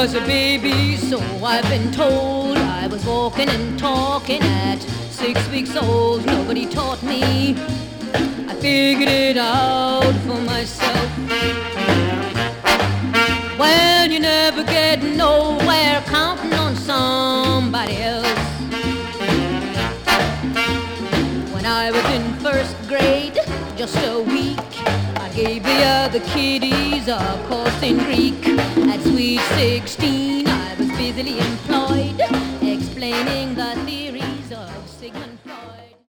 was a baby, so I've been told. I was walking and talking at 6 weeks old. Nobody taught me. I figured it out for myself. Well, you never get nowhere counting on somebody else. When I was in first grade, just a week, I gave the other kiddies a course in Greek. At sweet 16, I was busily employed, explaining the theories of Sigmund Freud.